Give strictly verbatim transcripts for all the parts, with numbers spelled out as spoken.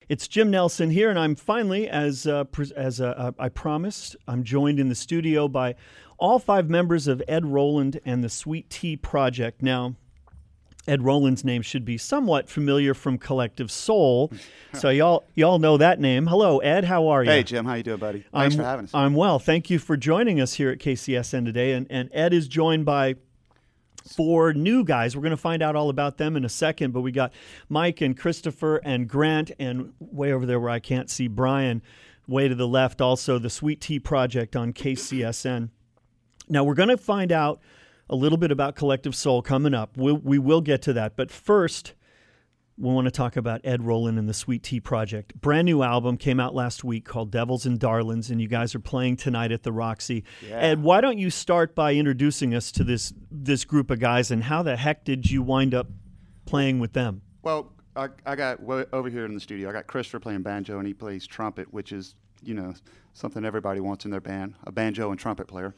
It's Jim Nelson here, and I'm finally, as uh, pr- as uh, I promised, I'm joined in the studio by all five members of Ed Roland and the Sweet Tea Project. Now, Ed Roland's name should be somewhat familiar from Collective Soul, so y'all y'all know that name. Hello, Ed. How are you? Hey, Jim. How you doing, buddy? Thanks I'm, for having us. I'm well. Thank you for joining us here at K C S N today. And, and Ed is joined by four new guys. We're going to find out all about them in a second, but we got Mike and Christopher and Grant, and way over there where I can't see Brian, way to the left, also the Sweet Tea Project on K C S N. Now, we're going to find out a little bit about Collective Soul coming up. We'll, we will get to that. But first, we want to talk about Ed Roland and the Sweet Tea Project. Brand new album came out last week called Devils and Darlings, and you guys are playing tonight at the Roxy. Yeah. Ed, why don't you start by introducing us to this this group of guys, and how the heck did you wind up playing with them? Well, I, I got w- over here in the studio, I got Christopher playing banjo, and he plays trumpet, which is, you know, something everybody wants in their band, a banjo and trumpet player.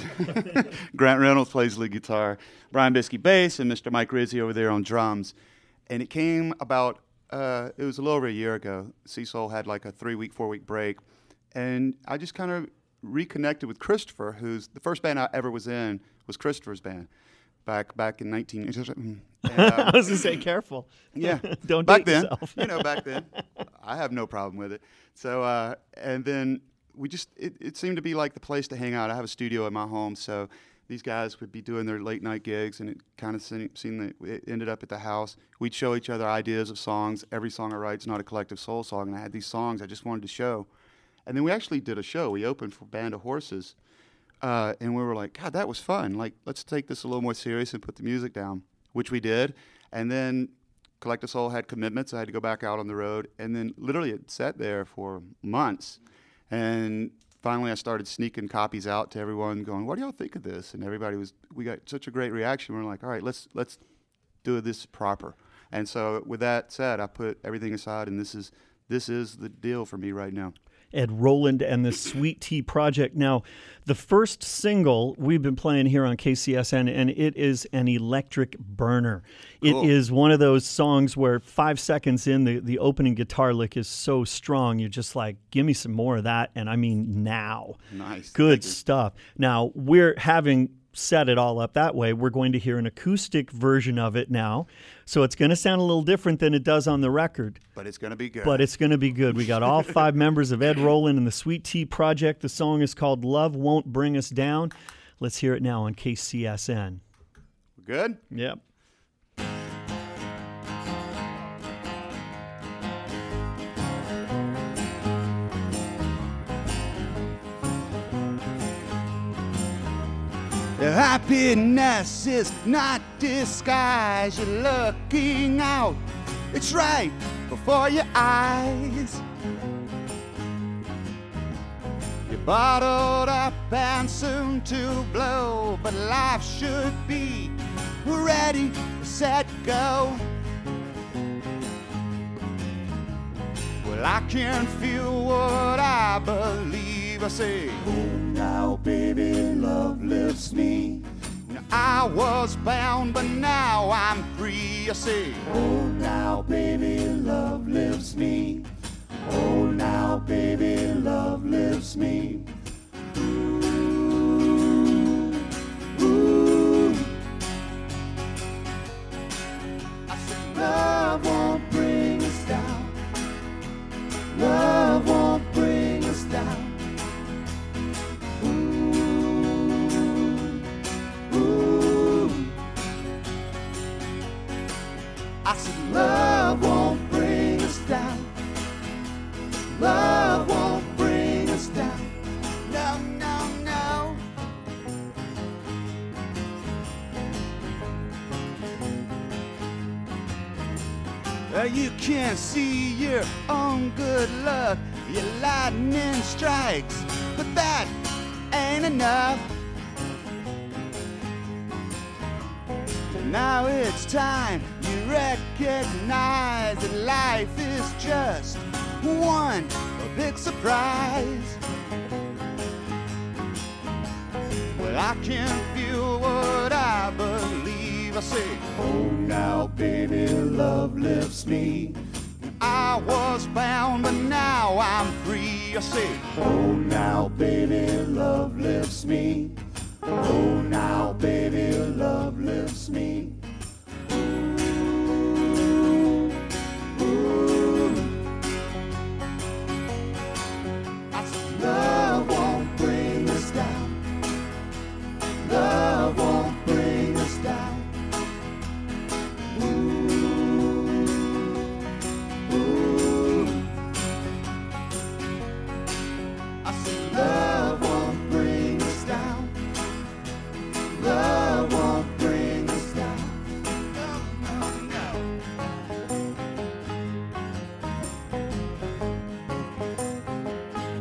Grant Reynolds plays lead guitar, Brian Biskey bass, and Mister Mike Rizzi over there on drums. And it came about, uh, it was a little over a year ago. Sea-Soul had like a three-week, four-week break. And I just kind of reconnected with Christopher, who's the first band I ever was in was Christopher's band back back in nineteen... And, uh, I was going to say, careful. Yeah. Don't back date then, yourself. you know, back then. I have no problem with it. So, uh, and then we just, it, it seemed to be like the place to hang out. I have a studio in my home, so these guys would be doing their late night gigs, and it kind of seemed that it ended up at the house. We'd show each other ideas of songs. Every song I write is not a Collective Soul song, and I had these songs I just wanted to show. And then we actually did a show. We opened for Band of Horses, uh, and we were like, God, that was fun. Like, let's take this a little more serious and put the music down, which we did. And then Collective Soul had commitments. I had to go back out on the road, and then literally it sat there for months. And finally, I started sneaking copies out to everyone, going, "What do y'all think of this?" And everybody was, we got such a great reaction. We we're like, "All right, let's let's do this proper." And so, with that said, I put everything aside, and this is this is the deal for me right now. Ed Roland and the Sweet Tea Project. Now, the first single we've been playing here on K C S N, and it is an electric burner. Cool. It is one of those songs where five seconds in, the, the opening guitar lick is so strong, you're just like, give me some more of that, and I mean now. Nice. Good Thank you. stuff. Now, we're having set it all up that way. We're going to hear an acoustic version of it now, so it's going to sound a little different than it does on the record. But it's going to be good. But it's going to be good. We got all five members of Ed Roland and the Sweet Tea Project. The song is called Love Won't Bring Us Down. Let's hear it now on K C S N. We're good? Yep. Happiness is not disguise. You're looking out. It's right before your eyes. You're bottled up and soon to blow, but life should be ready, set, go. Well, I can feel what I believe. I say, oh, now, baby, love lifts me. Now, I was bound, but now I'm free. I say, oh, now, baby, love lifts me. Oh, now, baby, love lifts me. Ooh, ooh. I said, love won't bring us down. Love won't bring us down. I said, love won't bring us down. Love won't bring us down. No, no, no. Uh, you can't see your own good luck. Your lightning strikes, but that ain't enough. Now it's time you recognize that life is just one big surprise. Well, I can feel what I believe. I say, oh, now, baby, love lifts me. I was bound. I'm free. I say, oh, now, baby, love lifts me. Oh, now, baby, love lifts me. Ooh, ooh. I said, love won't bring us down. Love won't bring us down. Ooh, ooh. I said, love won't bring us down. Love won't bring us down. No, no, no.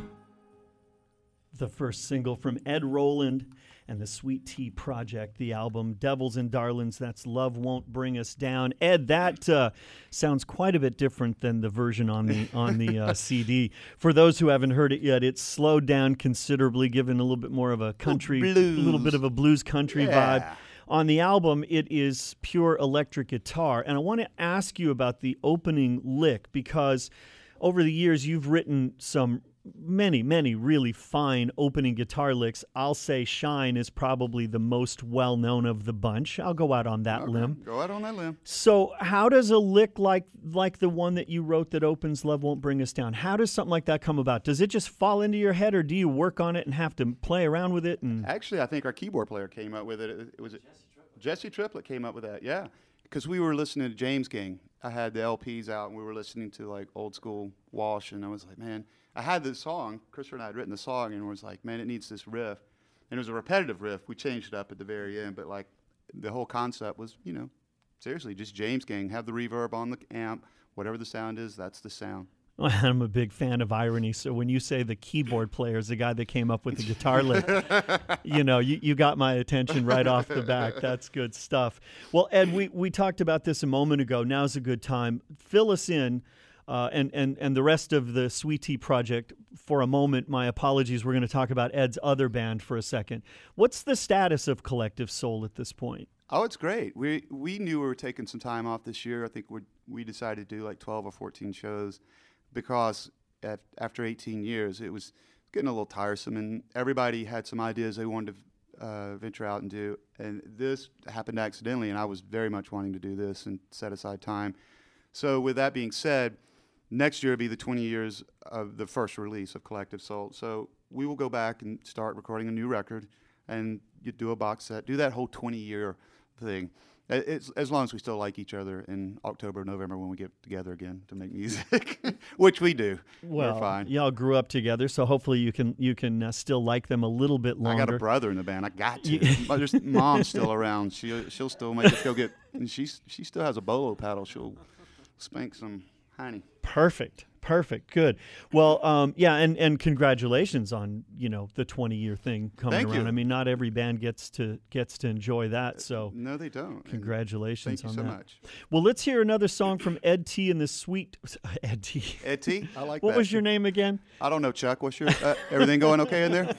The first single from Ed Roland and the Sweet Tea Project, the album Devils and Darlings, that's Love Won't Bring Us Down. Ed, that uh, sounds quite a bit different than the version on the on the uh, C D. For those who haven't heard it yet, it's slowed down considerably, given a little bit more of a country, a little bit of a blues country Yeah. vibe. On the album, it is pure electric guitar. And I want to ask you about the opening lick, because over the years you've written some many, many really fine opening guitar licks. I'll say Shine is probably the most well-known of the bunch. I'll go out on that Okay, limb. Go out on that limb. So how does a lick like like the one that you wrote that opens Love Won't Bring Us Down, how does something like that come about? Does it just fall into your head, or do you work on it and have to play around with it? And Actually, I think our keyboard player came up with it. It, it was Jesse Triplett came up with that. Yeah, because we were listening to James Gang. I had the L Ps out, and we were listening to like old school Walsh, and I was like, man, I had this song. Christopher and I had written the song, and was like, man, it needs this riff, and it was a repetitive riff. We changed it up at the very end, but like the whole concept was, you know, seriously, just James Gang. Have the reverb on the amp. Whatever the sound is, that's the sound. I'm a big fan of irony, so when you say the keyboard player is the guy that came up with the guitar lick, you know, you, you got my attention right off the back. That's good stuff. Well, Ed, we, we talked about this a moment ago. Now's a good time. Fill us in, uh, and, and, and the rest of the Sweet Tea Project for a moment. My apologies. We're going to talk about Ed's other band for a second. What's the status of Collective Soul at this point? Oh, it's great. We we knew we were taking some time off this year. I think we we decided to do like twelve or fourteen shows, because at, after eighteen years, it was getting a little tiresome, and everybody had some ideas they wanted to uh, venture out and do. And this happened accidentally, and I was very much wanting to do this and set aside time. So with that being said, next year will be the twenty years of the first release of Collective Soul. So we will go back and start recording a new record, and you do a box set, do that whole twenty-year thing. It's, as long as we still like each other in October, November when we get together again to make music, which we do. Well, We're fine. Y'all grew up together, so hopefully you can you can uh, still like them a little bit longer. I got a brother in the band. I got to. Mother's mom's still around. She she'll still make us go get. And she's she still has a bolo paddle. She'll spank some honey. Perfect. Perfect. Good. Well, um, yeah, and, and congratulations on, you know, the twenty-year thing coming Thank around. you. I mean, not every band gets to gets to enjoy that, so No, they don't. congratulations Thank you on so that. much. Well, let's hear another song from Ed T and the Sweet Ed T. Ed T, I like What that. was your name again? I don't know, Chuck. What's your uh, everything going okay in there?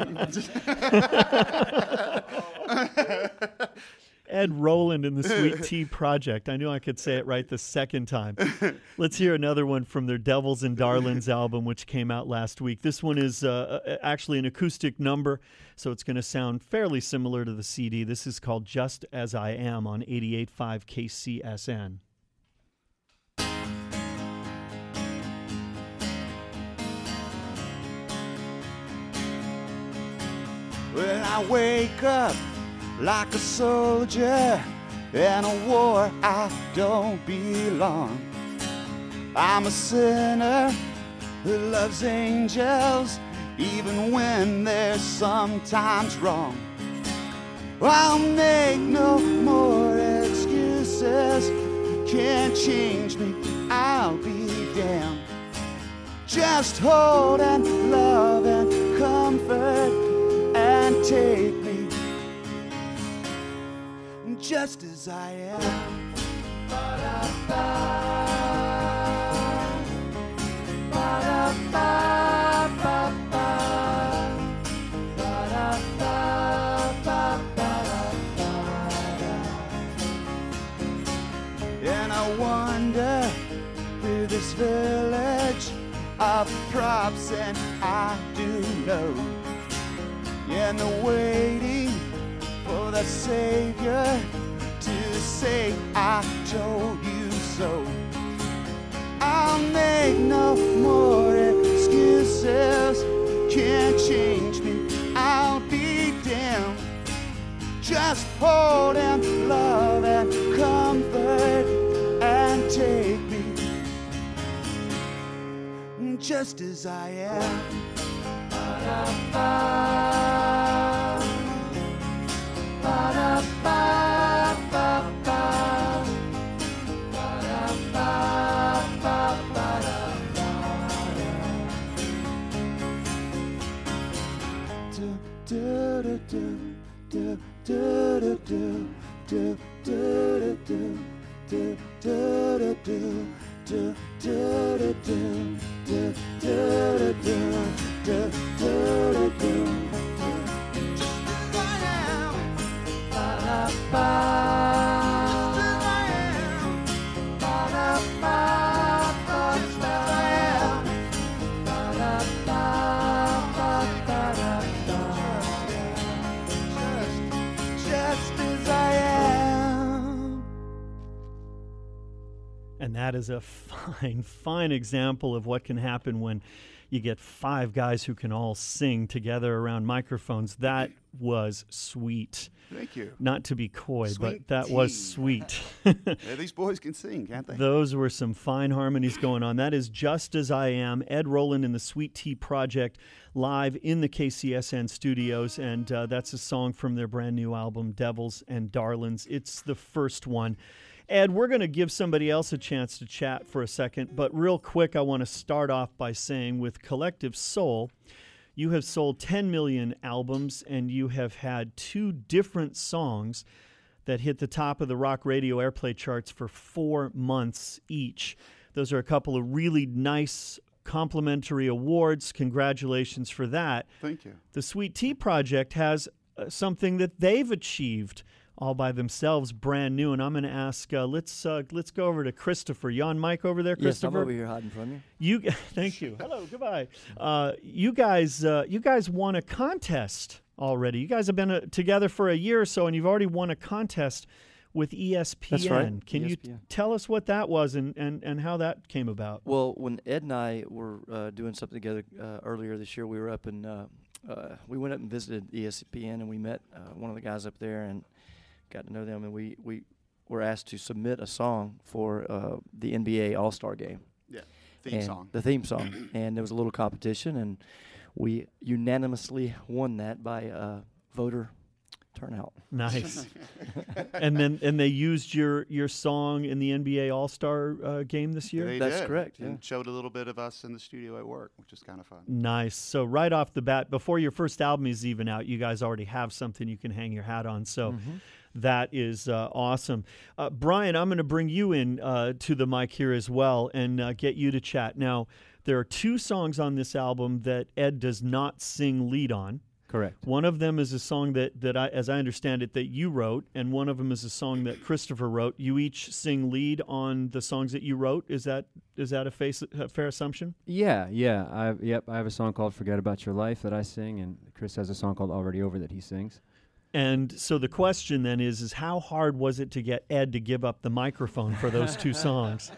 Ed Roland and the Sweet Tea Project. I knew I could say it right the second time. Let's hear another one from their Devils and Darlings album, which came out last week. This one is uh, actually an acoustic number, so it's going to sound fairly similar to the C D. This is called Just As I Am on eighty-eight point five K C S N. When I wake up like a soldier in a war I don't belong. I'm a sinner who loves angels even when they're sometimes wrong. I'll make no more excuses. Can't change me, I'll be damned. Just hold and love and comfort and take me just as I am. Ba-da-ba, ba-da-ba, ba-ba, ba-da-ba, ba-ba-da-ba. And I wander through this village of props, and I do know. And the waiting for the Savior to say, I told you so. I'll make no more excuses, can't change me, I'll be damned. Just hold and love and comfort and take me just as I am. Ba-da-ba, ba-da-ba, ba-ba, ba-da-ba, ba-ba-da-ba. Do, do, do, do, do, do, do, do, do, do, do, do, do, do, do, do. Do, do, do, do, do, do, do. Just as I am, ba-da-ba. Just as I am, ba-da-ba. Just as I am, ba-da-ba, ba-da-ba. Just, just as I am. And that is a fine, fine example of what can happen when you get five guys who can all sing together around microphones. That was sweet. Thank you. Not to be coy, Sweet but that tea. was sweet. Yeah, these boys can sing, can't they? Those were some fine harmonies going on. That is Just As I Am, Ed Roland and the Sweet Tea Project, live in the K C S N studios, and uh, that's a song from their brand new album, Devils and Darlings. It's the first one. Ed, we're going to give somebody else a chance to chat for a second, but real quick, I want to start off by saying with Collective Soul, you have sold ten million albums, and you have had two different songs that hit the top of the rock radio airplay charts for four months each. Those are a couple of really nice complimentary awards. Congratulations for that. Thank you. The Sweet Tea Project has uh, something that they've achieved all by themselves, brand new. And I'm going to ask, uh, let's uh, let's go over to Christopher. You on mic over there, Christopher? Yes, I'm over here hiding from you. You, thank you. Hello, goodbye. Uh, you guys, uh, you guys won a contest already. You guys have been uh, together for a year or so, and you've already won a contest with E S P N. That's right, Can E S P N. you t- tell us what that was and, and, and how that came about? Well, when Ed and I were uh, doing something together uh, earlier this year, we were up and uh, uh, we went up and visited E S P N, and we met uh, one of the guys up there and got to know them, and we, we were asked to submit a song for uh, the N B A All-Star game. Yeah, theme and song. The theme song. And there was a little competition, and we unanimously won that by uh, voter turnout. Nice. and then and they used your, your song in the N B A All-Star uh, game this year? They That's did, correct, and yeah. showed a little bit of us in the studio at work, which is kind of fun. Nice. So right off the bat, before your first album is even out, you guys already have something you can hang your hat on. So Mm-hmm. that is uh, awesome. Uh, Brian, I'm going to bring you in uh, to the mic here as well and uh, get you to chat. Now, there are two songs on this album that Ed does not sing lead on. Correct. One of them is a song that, that I, as I understand it, that you wrote, and one of them is a song that Christopher wrote. You each sing lead on the songs that you wrote. Is that is that a, face, a fair assumption? Yeah, yeah. I yep. I have a song called "Forget About Your Life" that I sing, and Chris has a song called "Already Over" that he sings. And so the question then is, is how hard was it to get Ed to give up the microphone for those two songs?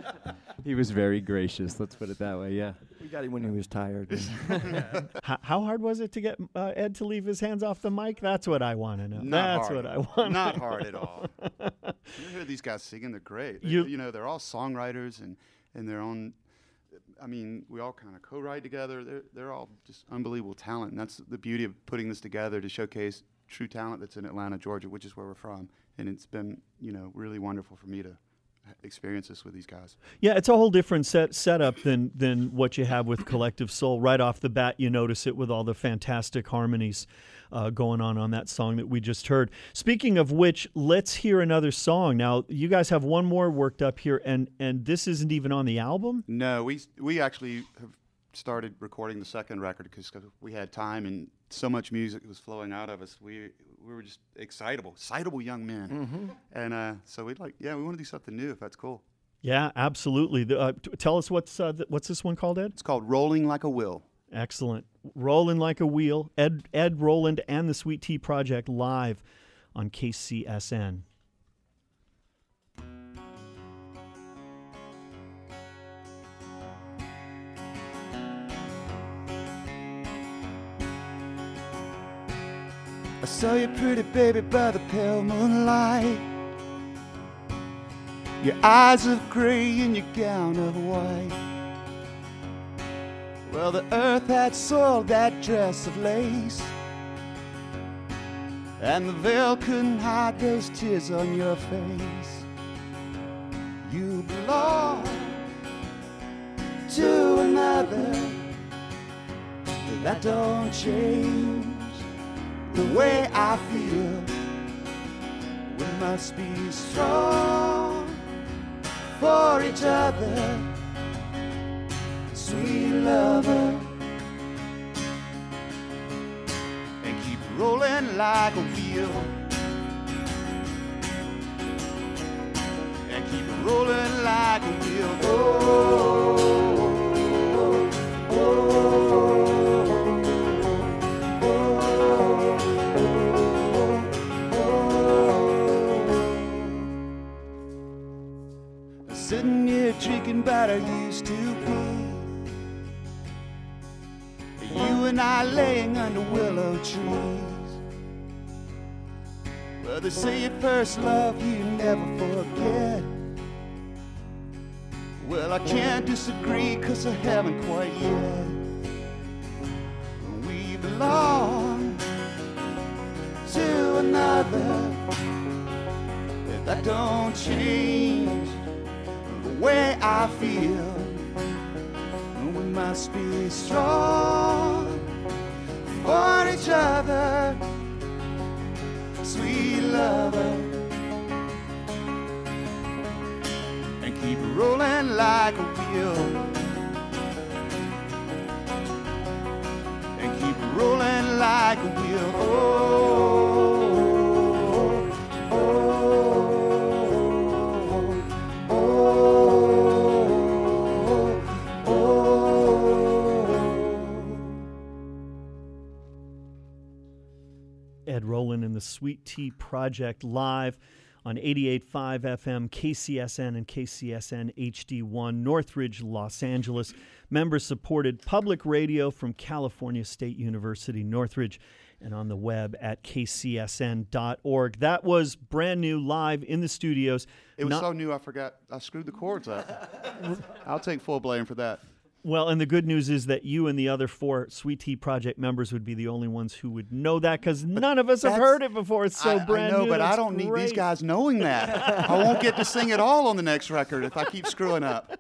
He was very gracious. Let's put it that way. Yeah. We got him when he was tired. how, how hard was it to get uh, Ed to leave his hands off the mic? That's what I want to know. Not That's hard. what I want. Not hard at all. You hear these guys singing; they're great. They, You- you know, they're all songwriters and and their own. I mean, we all kind of co-write together. They're they're all just unbelievable talent, and that's the beauty of putting this together to showcase true talent that's in Atlanta, Georgia, which is where we're from. And it's been, you know, really wonderful for me to experience this with these guys. Yeah, it's a whole different set setup than than what you have with Collective Soul. Right off the bat, you notice it with all the fantastic harmonies uh, going on on that song that we just heard. Speaking of which, let's hear another song. Now, you guys have one more worked up here, and and this isn't even on the album? No, we we actually have started recording the second record because we had time and so much music was flowing out of us. We we were just excitable, excitable young men, Mm-hmm. and uh, so we like, yeah, we want to do something new if that's cool. Yeah, absolutely. The, uh, t- tell us what's uh, th- what's this one called, Ed? It's called Rolling Like a Wheel. Excellent. Rolling Like a Wheel. Ed, Ed Roland and the Sweet Tea Project live on K C S N. I saw you pretty baby by the pale moonlight. Your eyes of gray and your gown of white. Well, the earth had soiled that dress of lace, and the veil couldn't hide those tears on your face. You belong to another, but that don't change the way I feel. We must be strong for each other, sweet lover, and keep rolling like a wheel, and keep rolling like a wheel. Oh, oh, oh. Sitting here drinking but I used to be. You and I laying under willow trees. Well, they say your first love you never forget. Well, I can't disagree, cause I haven't quite yet. We belong to another, but that don't change the way I feel. We must be strong for each other, sweet lover, and keep rolling like a wheel, and keep rolling like a wheel. Oh, oh, oh, oh, oh. Ed Roland and the Sweet Tea Project live on eighty-eight point five F M, K C S N and K C S N H D one, Northridge, Los Angeles. Member-supported public radio from California State University, Northridge, and on the web at k c s n dot org. That was brand new, live in the studios. It was Not- so new I forgot I screwed the chords up. I'll take full blame for that. Well, and the good news is that you and the other four Sweet Tea Project members would be the only ones who would know that, because none of us have that's- heard it before. It's so I, brand I know, new. but I That's don't need these great. guys knowing that. I won't get to sing it all on the next record if I keep screwing up.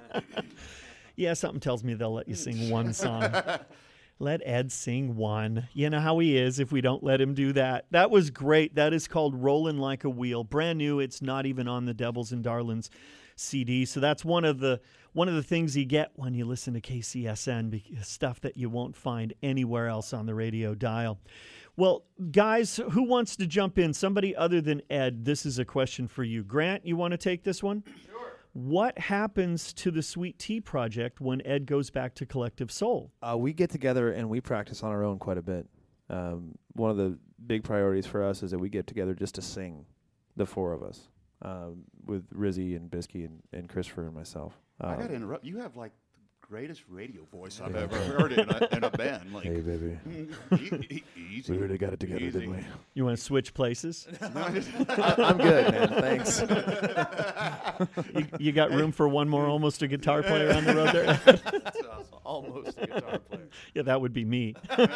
Yeah, something tells me they'll let you sing one song. Let Ed sing one. You know how he is if we don't let him do that. That was great. That is called Rollin' Like a Wheel. Brand new. It's not even on the Devils and Darlings C D. So that's one of the one of the things you get when you listen to K C S N, be- stuff that you won't find anywhere else on the radio dial. Well, guys, who wants to jump in? Somebody other than Ed. This is a question for you. Grant, you want to take this one? What happens to the Sweet Tea Project when Ed goes back to Collective Soul? Uh, we get together and we practice on our own quite a bit. Um, one of the big priorities for us is that we get together just to sing, the four of us, um, with Rizzy and Bisky and, and Christopher and myself. Um, I got to interrupt. You have like the greatest radio voice I've Yeah. ever heard in a, in a band. Like, hey, baby. e- e- easy. We really got it together, Easy. didn't we? You want to switch places? I, I'm good, man. Thanks. you, you got room for one more almost a guitar player on the road there? That's awesome. Almost a guitar player. Yeah, that would be me.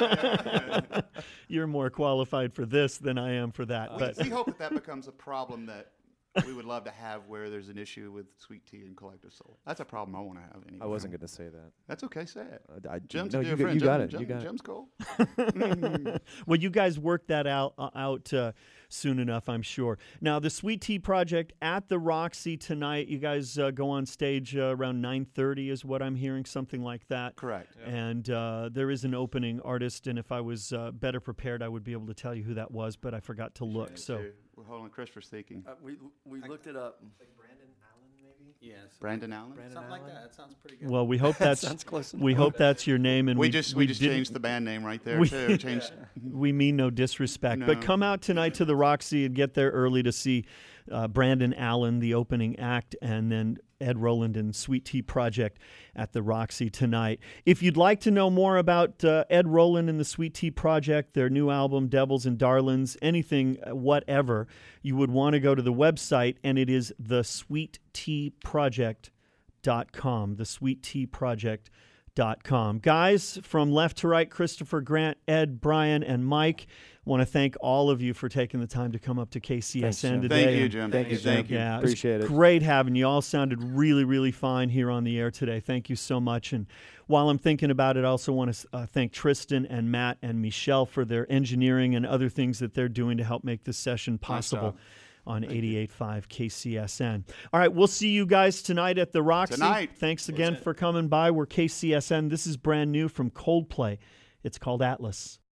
You're more qualified for this than I am for that. But we hope that that becomes a problem that we would love to have, where there's an issue with Sweet Tea and Collective Soul. That's a problem I want to have anyway. I wasn't going to say that. That's okay. Say it. I, I, Jim's no, a you, dear got- friend. you got Jim- it. Jim- you got it. Jim's cool. well, you guys work that out uh, out uh, soon enough, I'm sure. Now, the Sweet Tea Project at the Roxy tonight. You guys uh, go on stage uh, around nine thirty is what I'm hearing, something like that. Correct. And uh, there is an opening artist, and if I was uh, better prepared, I would be able to tell you who that was, but I forgot to look. So We're holding Christopher's thinking. Uh, we we looked it up. Yes. Brandon Allen. Brandon Something like Allen? that. That sounds pretty good. Well, we hope that's Sounds close enough. we hope that's your name, and We, we just we, just didn't- changed the band name right there we- too. Changed. We mean no disrespect, but No. come out tonight to the Roxy and get there early to see uh, Brandon Allen, the opening act, and then Ed Roland and Sweet Tea Project at the Roxy tonight. If you'd like to know more about uh, Ed Roland and the Sweet Tea Project, their new album, Devils and Darlings, anything, uh, whatever, you would want to go to the website, and it is the sweet tea project dot com, the sweet tea project dot com. Guys, from left to right, Christopher, Grant, Ed, Brian, and Mike, want to thank all of you for taking the time to come up to K C S N Thanks, Jim. today. Thank you, And- Jim. Thank you, Thank Jim. you. Yeah, Appreciate was it. great having you. All sounded really, really fine here on the air today. Thank you so much. And while I'm thinking about it, I also want to uh, thank Tristan and Matt and Michelle for their engineering and other things that they're doing to help make this session possible job. on eighty-eight point five K C S N. All right, we'll see you guys tonight at the Roxy. Tonight. Thanks again for coming by. We're K C S N. This is brand new from Coldplay. It's called Atlas.